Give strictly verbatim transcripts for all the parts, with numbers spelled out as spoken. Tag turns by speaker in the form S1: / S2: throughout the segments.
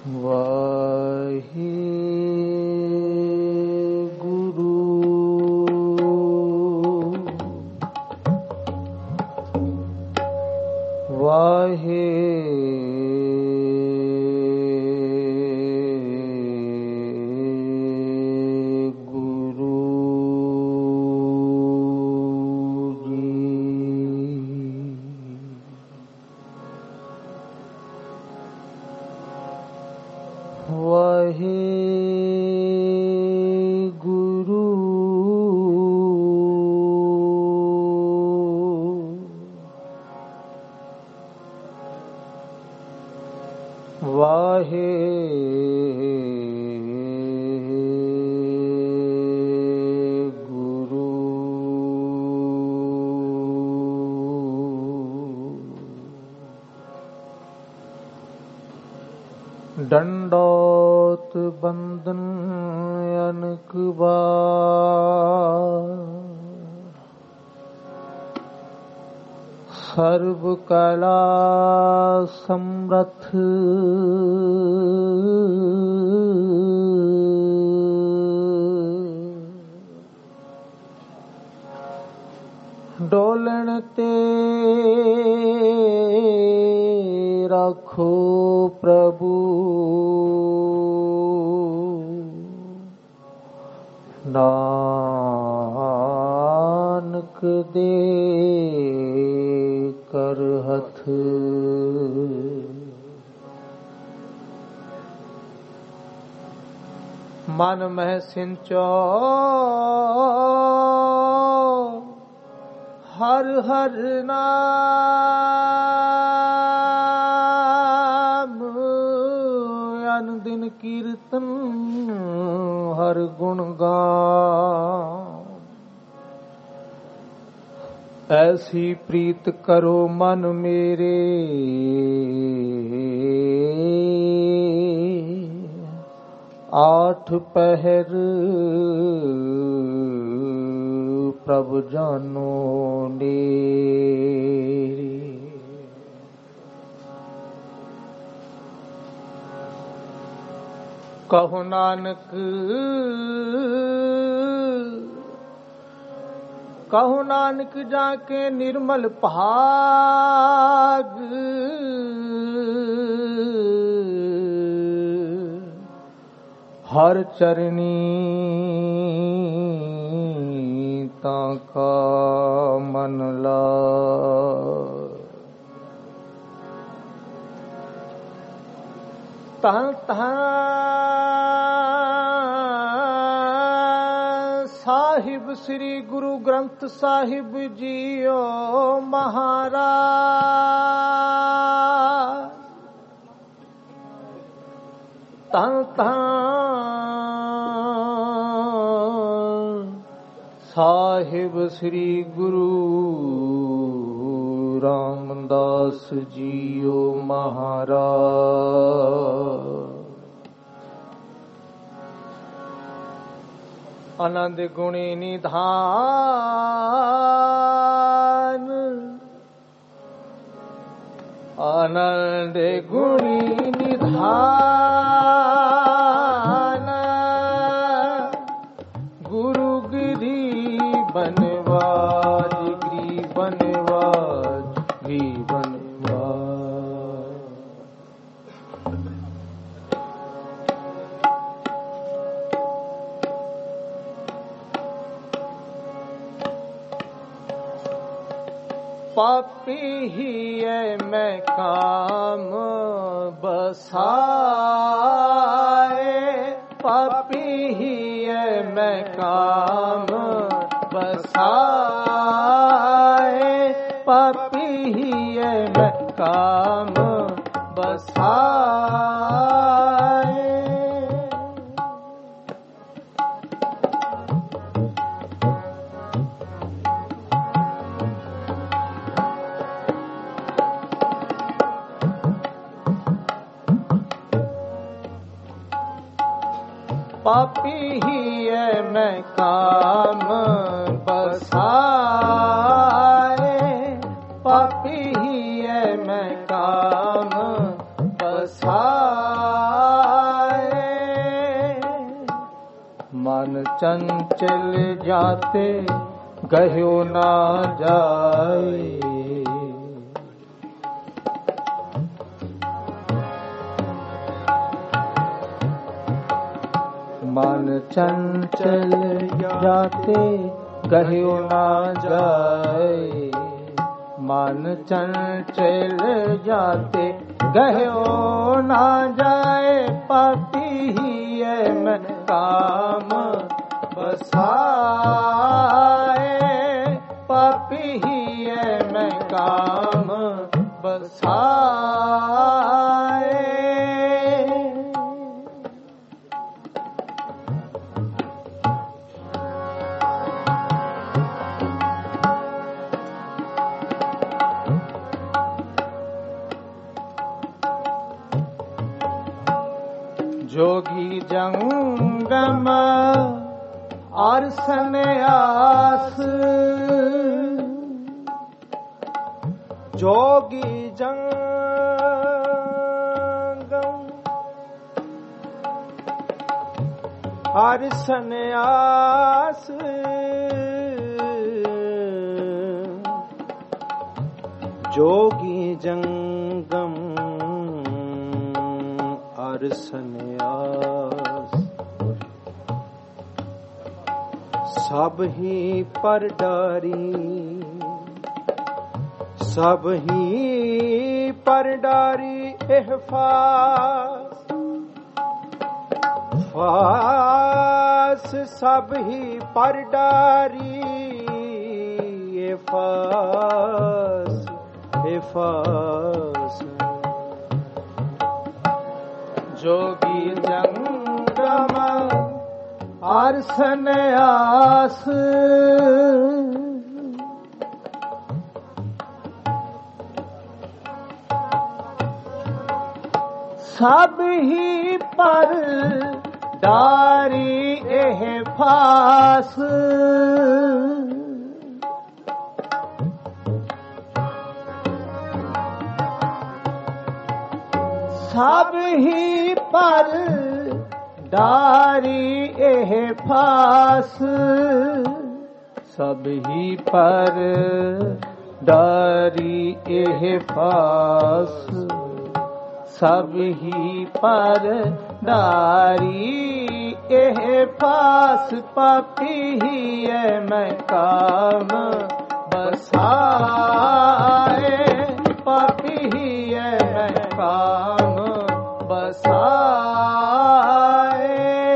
S1: दंडोत बंदन अनक बार, सर्व कला समर्थ डोलन ते रखो प्रभु, नानक दे कर हथ। मन मह सिंचो हर हर नाम, अन दिन कीर्तन हर गुण गान। ऐसी प्रीत करो मन मेरे, आठ पहर प्रभु जानो नेरे। कहो नानक कहो नानक जाके निर्मल भाग, हर चरनी ताका मन लाग। तहाँ तहाँ साहिब श्री गुरु ग्रंथ साहिब जीओ महाराज, तहाँ तहाँ साहिब श्री गुरु रामदास जीओ महाराज। आनंद गुणी निधान, आनंद गुणी निधान, गुरु गिरी बनवाज गिरी बनवाज गिरी बनवाज। पापी ही है मैं काम बसाए, पापी ही है मैं काम बसाए, पापी ही है मैं काम बसाए। पापी ही है मैं काम बसाए, पापी ही है मैं काम बसाए। मन चंचल जाते गह्यो ना जाए। मन चंचल जाते गह्यो ना जाए। मन चंचल जाते गह्यो ना जाए। पापी ही मैं काम बसाए। पापी ही मैं काम बसाए। जोगी जंगम और सन्यास।
S2: जोगी जंगम और सन्यास। जोगी जंगम और सन्यास। सब ही पर डारी। सब ही पर डारी एह फास। फास सब ही पर डारी ए फास ए फास।
S1: जोगी जंगम और सन्यास। सब ही पर डारी एह फास। सब ही पर डारी एह फास। सब ही पर डारी एह फास। सब ही पर डारी एह फास। पापी ही मैं काम बसाए। पापी ही मैं काम बसाए।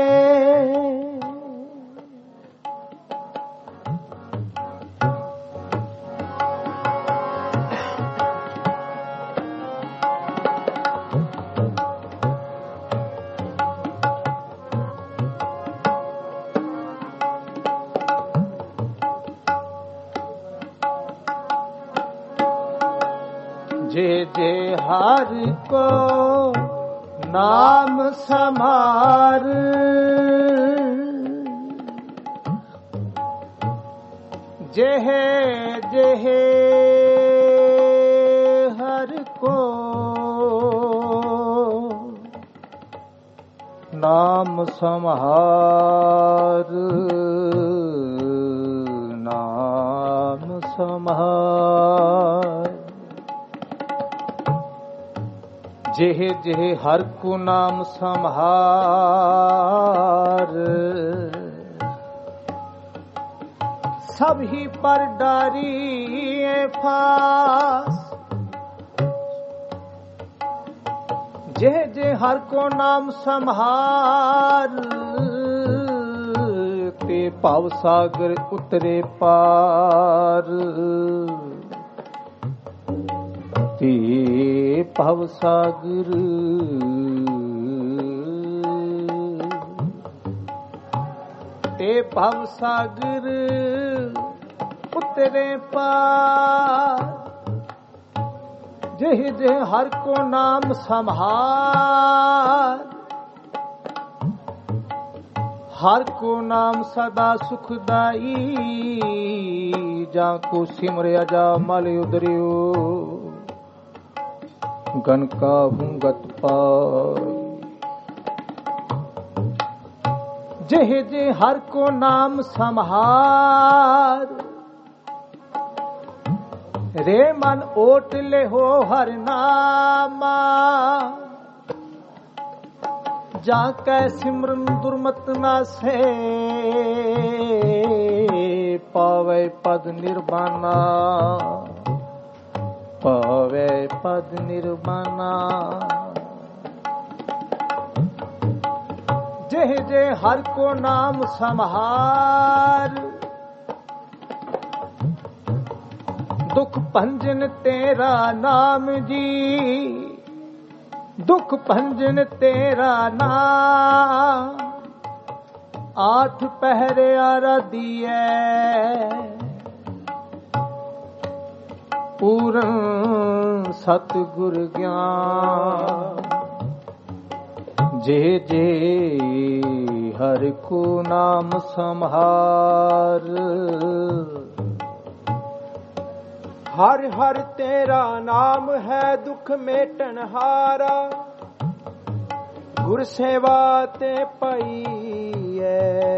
S1: जे जे हर को नाम समार। जेह जेह हर को नाम समार। नाम समार। जेह जेह हर को नाम संहार। सब ही पर डारी फास। जेह जेह हर को नाम संहार। ते पाव सागर उतरे पार। ते भव सागर ते भव सागर उतरे पार। जेह जेह हर को नाम संहार। हर को नाम सदा सुखदाई। जाको सिमरे अजा मल उदरियो। गन का हुंगत पाई। जिह जे हर को नाम संहार, रे मन ओट ले हो हर नामा, जाकै सिमरन दुर्मत ना से, पावे पद निर्वाणा, पावे पद निर्वाणा। जिह जे हर को नाम संहार, दुख भंजन तेरा नाम जी, दुख भंजन तेरा नाम, आठ पहरे आराधिए, पूरन सतगुर ज्ञान। जे जे हर को नाम संहार,
S2: हर हर तेरा नाम है दुख मेटन हारा, गुर सेवा ते पाईए,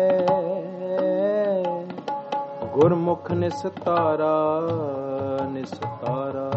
S2: गुरमुख निस्तारा निस्तारा।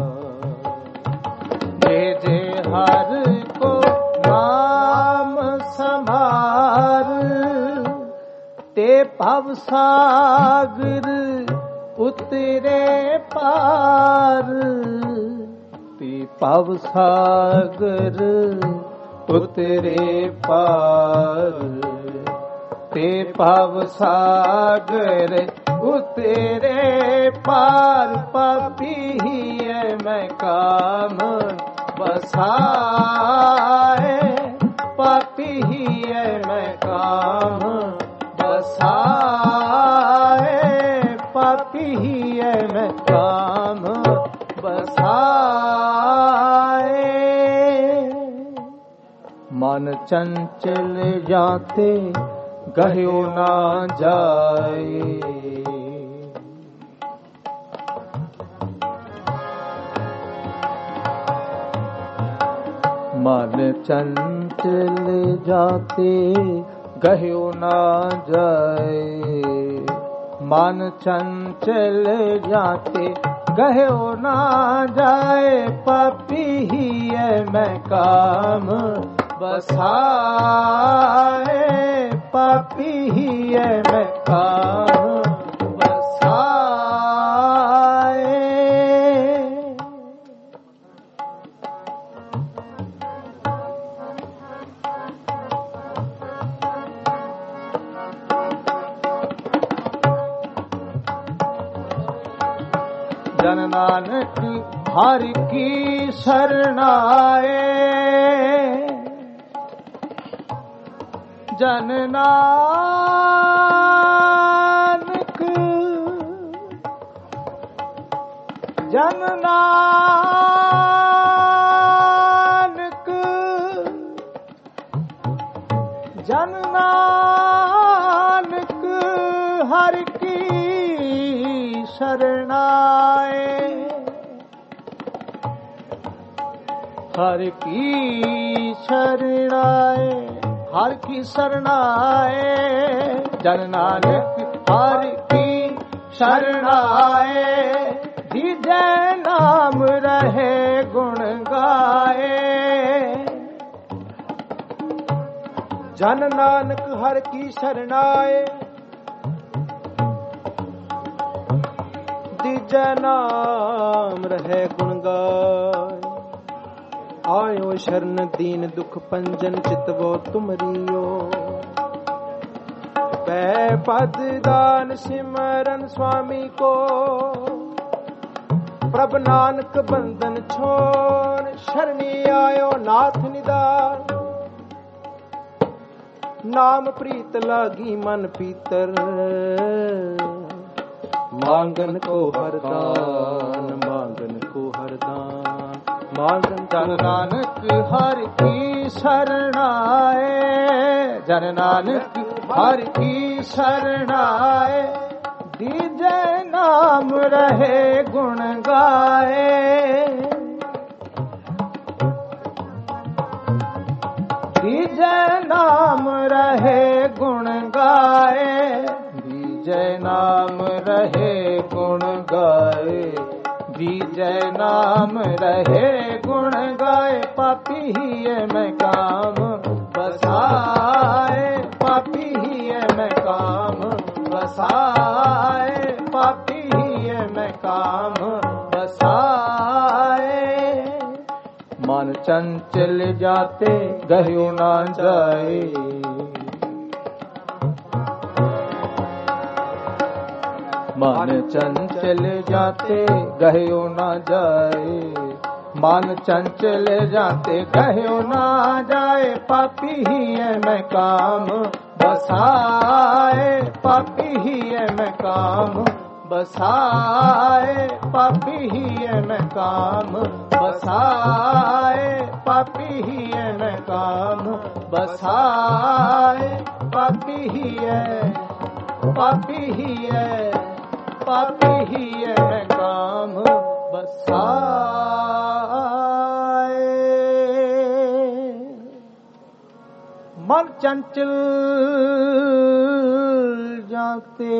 S1: जे जे हर को नाम संभार, ते भव सागर उतरे पार, ते भव सागर उतरे पार, ते भव सागर उतरे पार। पापी है मैं काम बसाए, पापी है मैं काम बसाए, पापी है मैं काम बसाए। मन चंचल जाते गह्यो ना जाए, मन चंचल जाते गह्यो ना जाए, मन चंचल जाते गह्यो ना जाए। पापी ही है मैं काम बसाए, पापी ही है मैं काम बसाए। जन नानक हर की शरणाए, जन नानक जन नानक जन नानक हर की शरणाए, हर की शरणाए, हर की शरणाए। जन नानक हर की शरणाए, दीजे नाम रहे गुण गाए।
S2: जन नानक हर की शरणाए, दीजे नाम रहे गुण गाए। आयो शरण दीन दुख पंजन चितवो तुमरियो, पै पद दान सिमरन स्वामी को। प्रभ नानक बंधन छोड़, शरणी आयो नाथ निदान। नाम प्रीत लागी मन पीतर, मांगन को हरदान, मांगन को हरदान, मांगन।
S1: जन नानक हर की शरणाए, जन नानक हर की शरणाए। दीजे नाम रहे गुण गाए, बीजे नाम रहे गुण गाए, बीजे नाम रहे गुण गाए, बीजे नाम रहे गुण गाए, पापी ही मैं काम बसाए, पापी ही मैं काम बसाए, पापी ही मैं काम बसाए। मन चंचल जाते गह्यो ना जाए, मन चंचल जाते गह्यो ना जाए, मन चंचल जाते गह्यो ना जाए, पापी ही मैं काम बसाए, पापी ही मैं काम बसाए, पापी ही मैं काम बसाए, पापी ही मैं काम बसाए, पापी ही है, पापी ही है, पापी ही मैं काम बसाए। मन चंचल जाते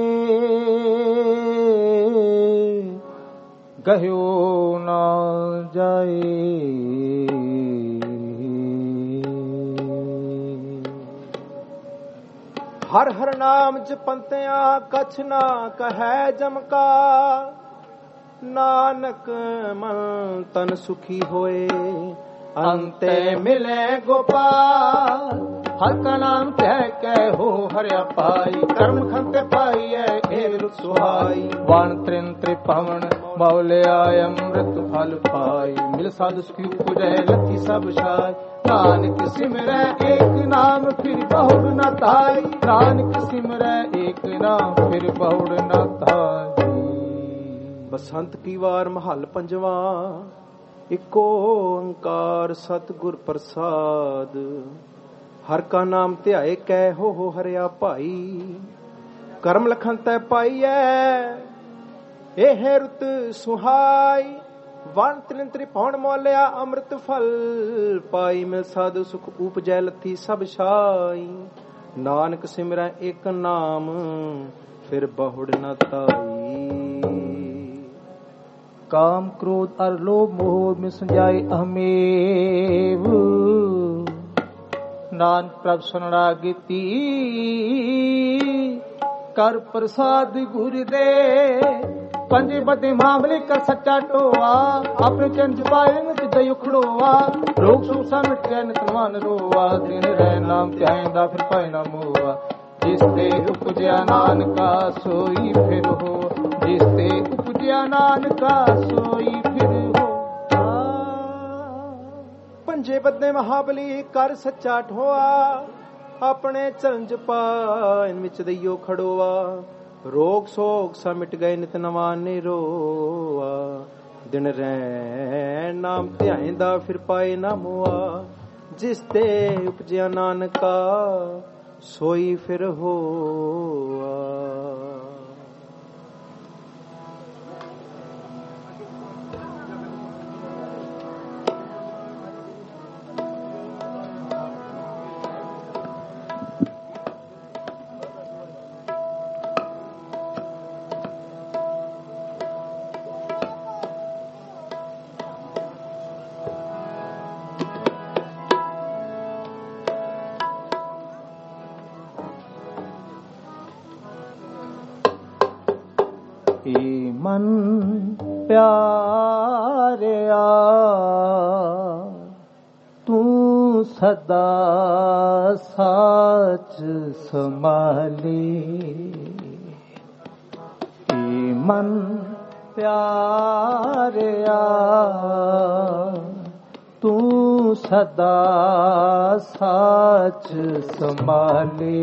S1: गह्यो ना जाए,
S2: हर हर नाम जपंतिया कछ ना कहै जमका, नानक मन तन सुखी होए
S1: अंते मिले गोपाल। हर का नाम कह के हो हरिया पाई, कर्म खंत पाई है रुख सुहाई। वाण त्रिन त्रिपवन मौले आय अमृत फल पाई, मिल साधु सुखी उपजय लथी सब छाई। नानक सिमरै एक नाम फिर बहुड़ न ताई, नानक सिमरै एक नाम फिर बहुड़ न ताई।
S2: बसंत की वार महल पंजवा, इको ओंकार सतगुर प्रसाद। हर का नाम ध्याए कै हो हो हरिया भाई, करम लखन तै पाईऐ एह रुत सुहाई। वन त्रिन त्रिभुवन मोलिया अमृत फल पाई, मिल साधु सुख उपजै लथी सब छाई। नानक सिमरै एक नाम फिर बहुड़ न ताई।
S1: काम क्रोध अर लोभ मोह में संजाए अहमेव, नानक प्रभ शरणागति कर प्रसाद गुर दे। पंजे बदे मामले कर सच्चा टोआ, अपने चंद पाए दई उखड़ोआ। रोग सुख सा मिट गए नितमान रोआ, दिन रह नाम त्याइंदा फिर पाए ना मोआ। जिसते उपजया नानका सोई फिर हो, जिसते उपजया नानका सोई फिर हो।
S2: पंजे बदे महाबली कर सच्चा ठोआ, अपने चरंज पाइन विच दईयो खड़ोआ। रोग सोग सा मिट गए नित नवा निरोआ, दिन रैन नाम ध्याइंदा फिर पाए ना मोआ। जिस ते उपजया नानका सोई फिर होआ।
S1: मन प्यारिया तू सदा साच संभाले। मन प्यारिया तू सदा साच संभाले।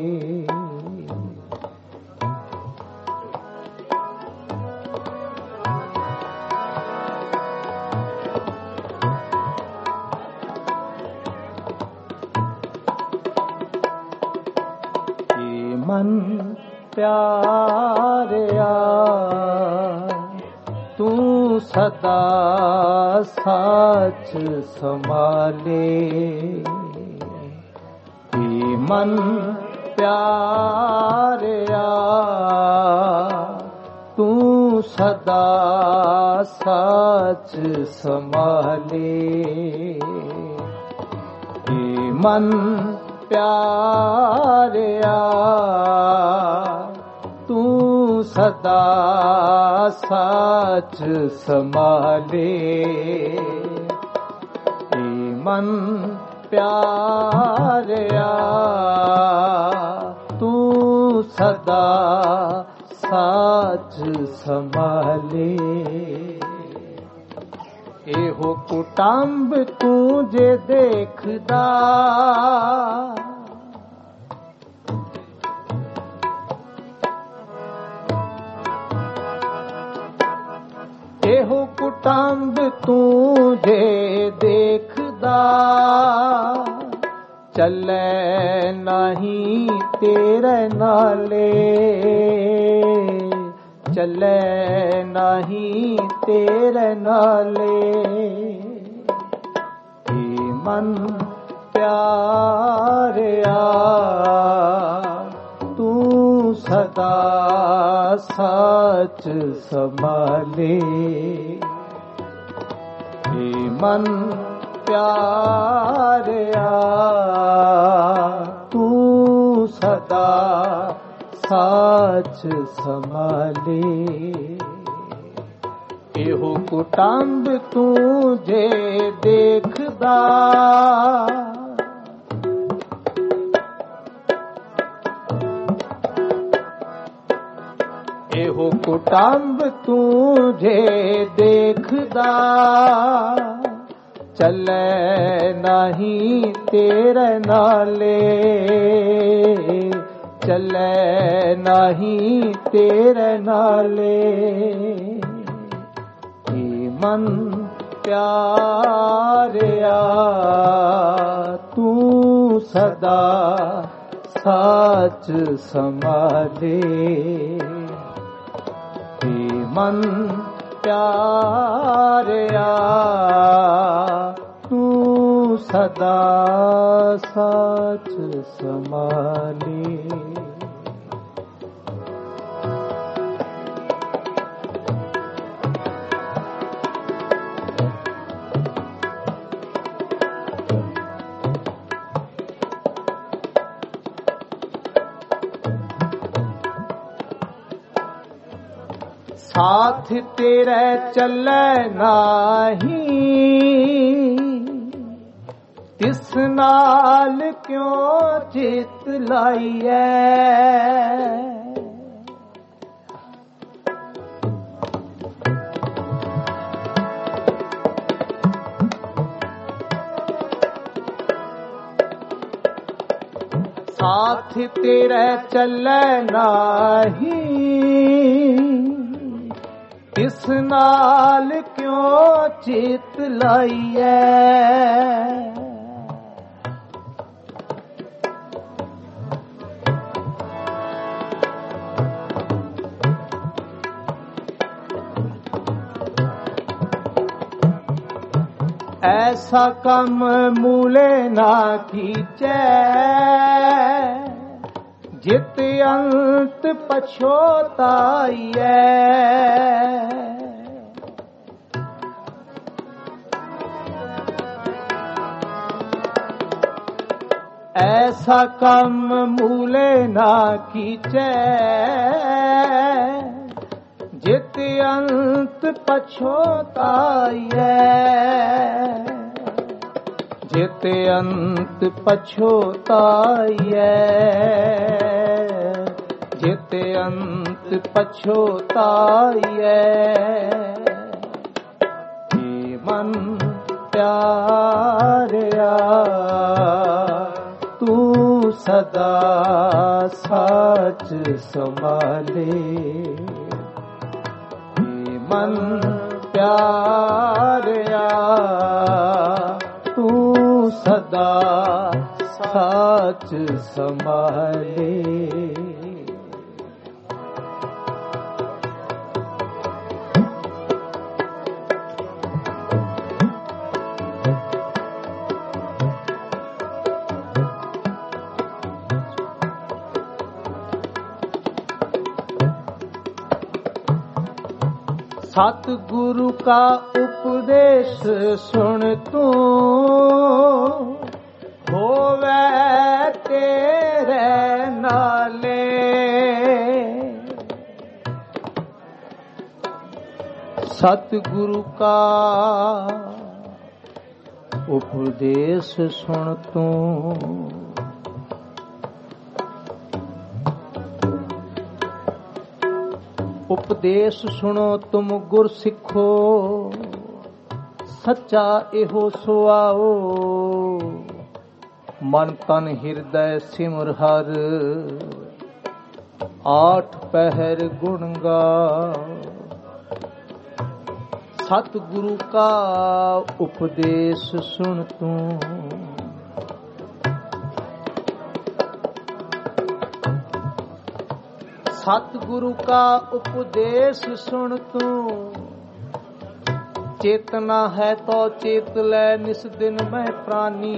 S1: मन प्यारिया तू सदा साच संभाले। ਮਨ ਪਿਆਰਿਆ ਤੂੰ ਸਦਾ ਸੱਚ ਸੰਭਾਲੇ। ਏ ਮਨ ਪਿਆਰਿਆ ਤੂੰ ਸਦਾ ਸੱਚ ਸੰਭਾਲੇ। ਏ ਮਨ ਪਿਆਰਿਆ ਤੂੰ ਸਦਾ ਸੱਚ ਸੰਭਾਲੇ। ਇਹੋ ਕੁਟੰਬ ਤੂੰ ਜੇ ਦੇਖਦਾ ਇਹੋ ਕੁਟੰਬ ਤੂੰ ਜੇ ਦੇਖਦਾ ਚੱਲੇ ਨਹੀਂ ਤੇਰੇ ਨਾਲੇ। ਚੱਲੇ ਨਹੀਂ ਤੇਰੇ ਨਾਲੇ। ਏ ਮਨ ਪਿਆਰਿਆ ਤੂੰ ਸਦਾ ਸੱਚ ਸੰਭਾਲੇ। ਏ ਮਨ ਪਿਆਰਿਆ ਤੂੰ ਸਦਾ ਸੱਚ ਸੰਭਾਲੇ। ਇਹੋ ਕੁਟੰਬ ਤੂੰ ਜੇ ਦੇਖਦਾ ਇਹੋ ਕੁਟੰਬ ਤੂੰ ਜੇ ਦੇਖਦਾ ਚੱਲੇ ਨਹੀਂ ਤੇਰੇ ਨਾਲੇ। ਚੱਲੇ ਨਹੀਂ ਤੇਰੇ ਨਾਲੇ। ਏ ਮਨ ਪਿਆਰਿਆ ਤੂੰ ਸਦਾ ਸੱਚ ਸੰਭਾਲੇ। ਏ ਮਨ ਪਿਆਰਿਆ ਤੂੰ ਸਦਾ ਸੱਚ ਸੰਭਾਲੇ। ਸਾਥ ਤੇਰੇ ਚੱਲੇ ਨਹੀਂ ਤਿਸ ਨਾਲ ਕਿਉਂ ਚਿਤ ਲਾਈਐ। ਸਾਥ ਤੇਰੇ ਚੱਲੇ ਨਹੀਂ ਇਸ ਨਾਲ ਕਿਉਂ ਚਿਤ ਲਾਈਐ। ਐਸਾ ਕੰਮ ਮੂਲੇ ਨਾ ਕੀਚੈ ਜਿਤ ਅੰਤ ਪਛੋਤਾਈਐ। ਐਸਾ ਕੰਮ ਮੂਲੇ ਨਾ ਕੀਚੈ ਜਿਤ ਅੰਤ ਪਛੋਤਾਈਐ। ਜਿਤ ਅੰਤ ਪਛੋਤਾਈਐ। ਜਿਤ ਅੰਤ ਪਛੋਤਾਈਐ। ਏ ਮਨ ਪਿਆਰਿਆ ਤੂੰ ਸਦਾ ਸੱਚ ਸੰਭਾਲੇ। ਏ ਮਨ ਪਿਆਰਿਆ ਤੂੰ ਸਦਾ ਸੱਚ ਸੰਭਾਲੇ। सतगुरु का उपदेश सुन तू होवे तेरे नाले। सतगुरु का उपदेश सुन तू उपदेश सुनो तुम गुर सिखो सच्चा एहो सुआओ। मन तन हृदय सिमर हर आठ पहर गुण गाओ। सतगुरु का उपदेश सुन तू सतगुरु का उपदेश सुन तू चेतना है तो चेत ले निस दिन में प्राणी।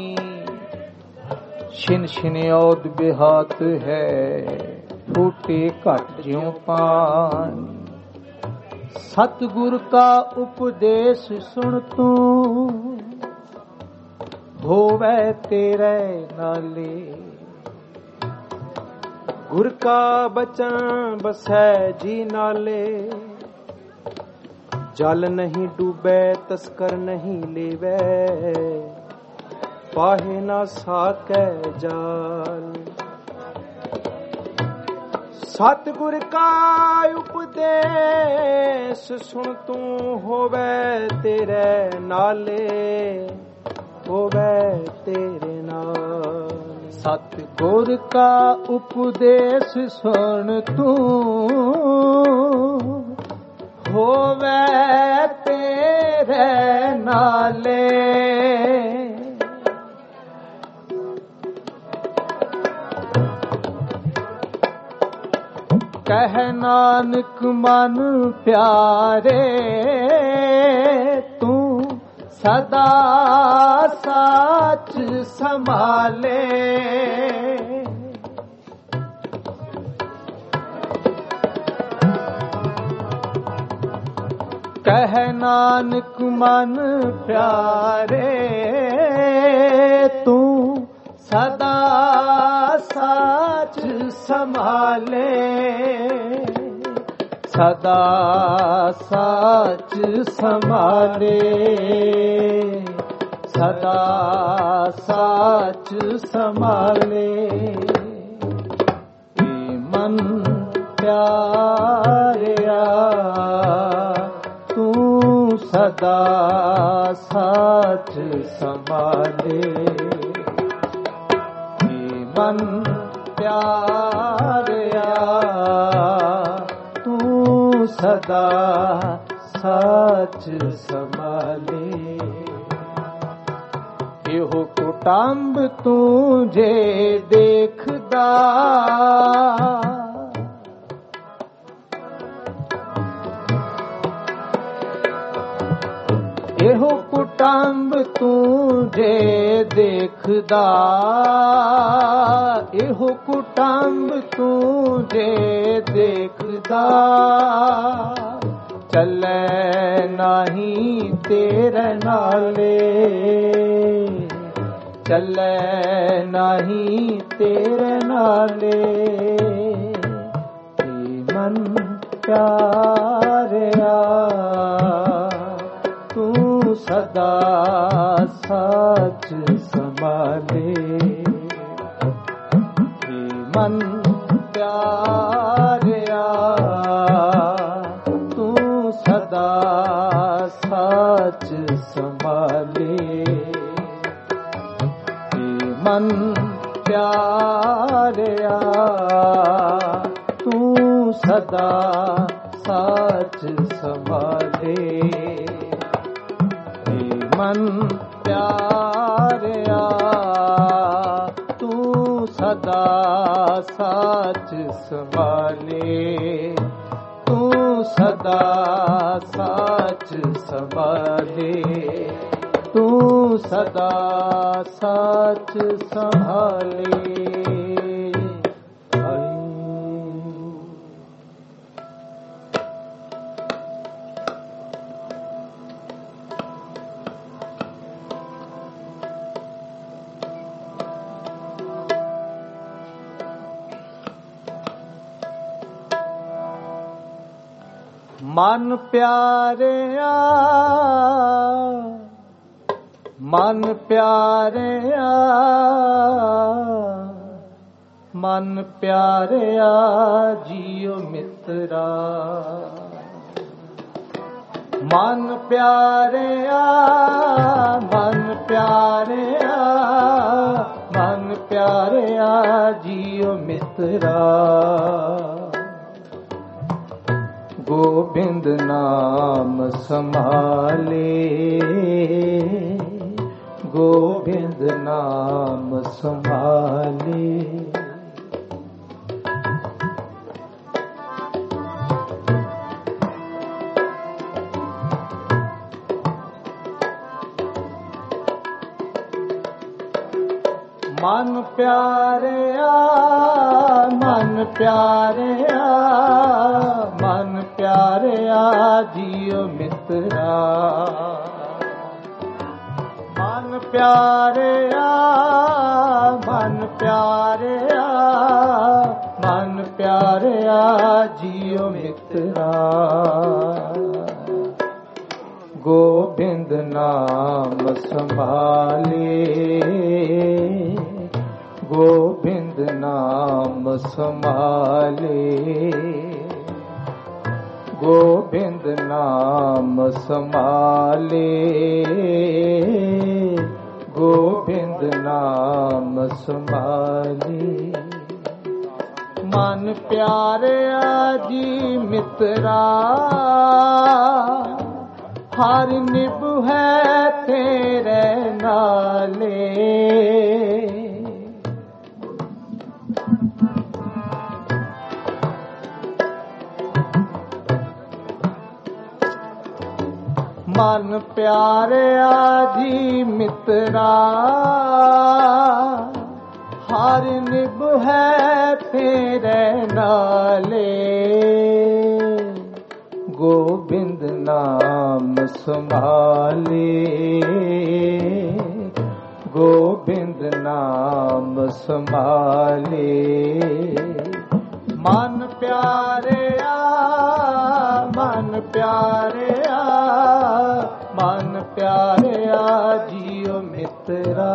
S1: छिन छिन औद बेहात है फूटे घट ज्यों पानी। सतगुरु का उपदेश सुन तू होवे तेरे नाले।
S2: गुर का बचन बसै जी नाले। जल नहीं डूबे तस्कर नहीं लेवे पाहे ना साकै जाल। सतगुर का उपदेश सुन तू होवे तेरे नाले होवे तेरे नाल।
S1: सतगुर का उपदेश सुन तू होवे तेरे नाले। कह नानक मन प्यारे तू सदा साच संभाले। कह नानक मन प्यारे तू सदा साच संभाले। सदा साच संभाले सदा साच संभाले। मन प्यारिया तू सदा साच संभाले। मन प्यारिया सदा साच संभाले। एहो कुटुंब तुझे देखदा एहो कुटुंब तुझे देखदा। एहो कुटुंब तुझे देखदा। चले नहीं तेरे नाले चले नहीं तेरे नाले। मन प्यारिया तू सदा साच संभाले। मन प्यारिया तू सदा साच संभाले। मन प्यारिया तू सदा साच संभाले। मन प्यारिया तू सदा साच संभाले। तू सदा साच संभाले। तू सदा साच संभाले। ਮਨ ਪਿਆਰਿਆ ਮਨ ਪਿਆਰਿਆ ਮਨ ਪਿਆਰਿਆ ਜੀਉ ਮਿੱਤਰਾ ਮਨ ਪਿਆਰਿਆ ਮਨ ਪਿਆਰਿਆ ਮਨ ਪਿਆਰਿਆ ਜੀਉ ਮਿੱਤਰਾ ਗੋਬਿੰਦ ਨਾਮ ਸੰਭਾਲੇ ਗੋਬਿੰਦ ਨਾਮ ਸੰਭਾਲੇ ਮਨ ਪਿਆਰਿਆ ਮਨ ਪਿਆਰਿਆ ਮਨ ਪਿਆਰਿਆ ਜੀਉ ਮਿੱਤਰਾ ਮਨ ਪਿਆਰਿਆ ਮਨ ਪਿਆਰਿਆ ਮਨ ਪਿਆਰਿਆ ਜੀਉ ਮਿੱਤਰਾ ਗੋਬਿੰਦ ਨਾਮ ਸੰਭਾਲੇ ਗੋਬਿੰਦ ਨਾਮ ਸੰਭਾਲੇ ਗੋਬਿੰਦ ਨਾਮ ਸੰਭਾਲੇ ਗੋਬਿੰਦ ਨਾਮ ਸੰਭਾਲੇ ਮਨ ਪਿਆਰਿਆ ਜੀ ਮਿੱਤਰਾ ਹਰ ਨਿਭੈ ਤੇਰੇ ਨਾਲੇ ਮਨ ਪਿਆਰਿਆ ਜੀ ਮਿੱਤਰਾ ਹਰ ਨਿਭੈ ਤੇਰੇ ਨਾਲੇ ਗੋਬਿੰਦ ਨਾਮ ਸੰਭਾਲੇ ਗੋਬਿੰਦ ਨਾਮ ਸੰਭਾਲੇ ਮਨ ਪਿਆਰਿਆ ਮਨ ਪਿਆਰਿਆ ਮਨ ਪਿਆਰਿਆ ਜੀਉ ਮਿੱਤਰਾ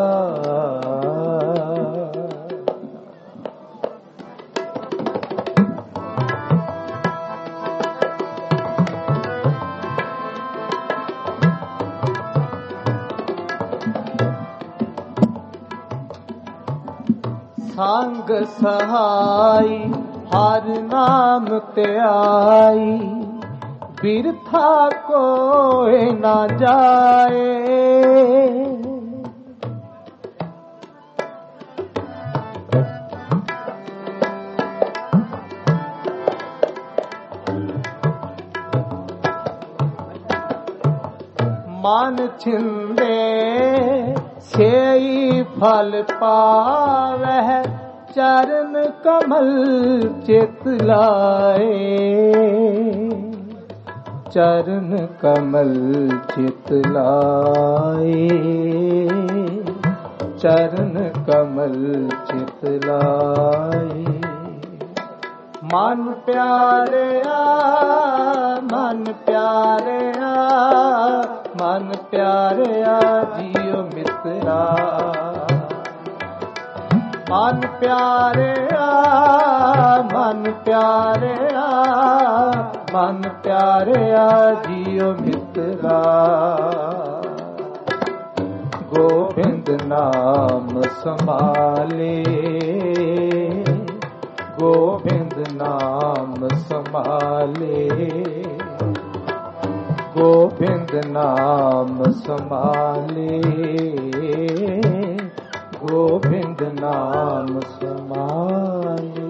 S1: ਸੰਗ ਸਹਾਈ ਹਰ ਨਾਮ ਧਿਆਈ ਬਿਰਥਾ ਕੋਇ ਨਾ ਜਾਏ ਮਨ ਛਿੰਦੇ ਸੇਈ ਫਲ ਪਾਵਹਿ ਚਰਨ ਕਮਲ ਚਿਤ ਲਾਏ ਚਰਨ ਕਮਲ ਚਿਤ ਲਾਏ ਚਰਨ ਕਮਲ ਚਿਤ ਲਾਏ ਮਨ ਪਿਆਰਿਆ ਮਨ ਪਿਆਰਿਆ ਮਨ ਪਿਆਰਿਆ ਜੀਉ ਮਿੱਤਰਾ ਮਨ ਪਿਆਰਿਆ ਮਨ ਪਿਆਰਿਆ ਮਨ ਪਿਆਰਿਆ ਜੀਉ ਮਿੱਤਰਾ ਗੋਬਿੰਦ ਨਾਮ ਸੰਭਾਲੇ ਗੋਬਿੰਦ ਨਾਮ ਸੰਭਾਲੇ ਗੋਬਿੰਦ ਨਾਮ ਸੰਭਾਲੇ ਗੋਬਿੰਦ ਨਾਮ ਸੰਭਾਲੇ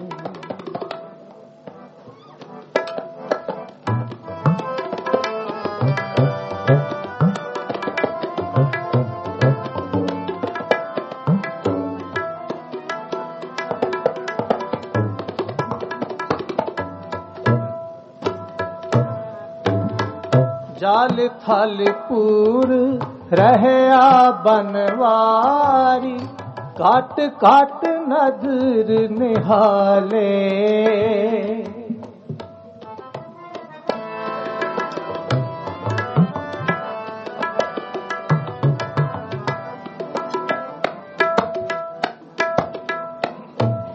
S1: ਜਾਲ ਥਲ ਪੂਰ ਰਹਿਆ ਬਨਵਾਰੀ ਘਟ ਘਟ ਨਦਰ ਨਿਹਾਲੇ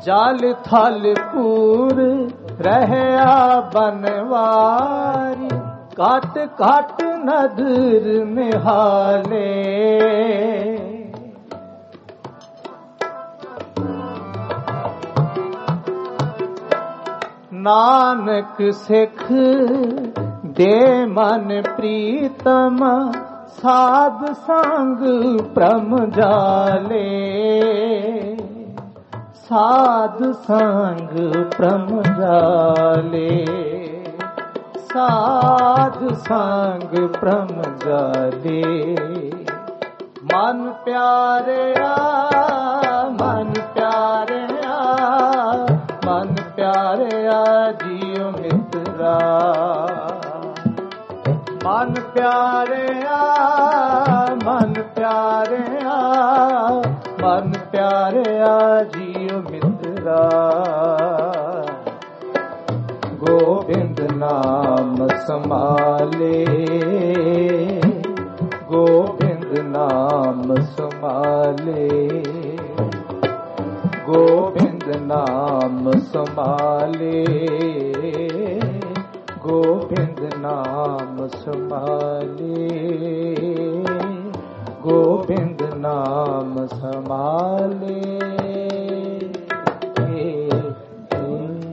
S1: जाल थल पूर रहया बनवारी काट काट नदर निहाले नानक सिख दे मन प्रीतम साध संग प्रम जाले साध संग प्रम जाले साध संग प्रम जाले मन प्यारिया मन प्यारिया मन प्यारिया जियो मित्रा मन प्यारिया मन प्यारिया मन प्यारिया जियो मित्रा गोविंद नाम समाले गोविंद नाम समाले गोविंद नाम समाले गोविंद नाम समाले गोविंद नाम समाले।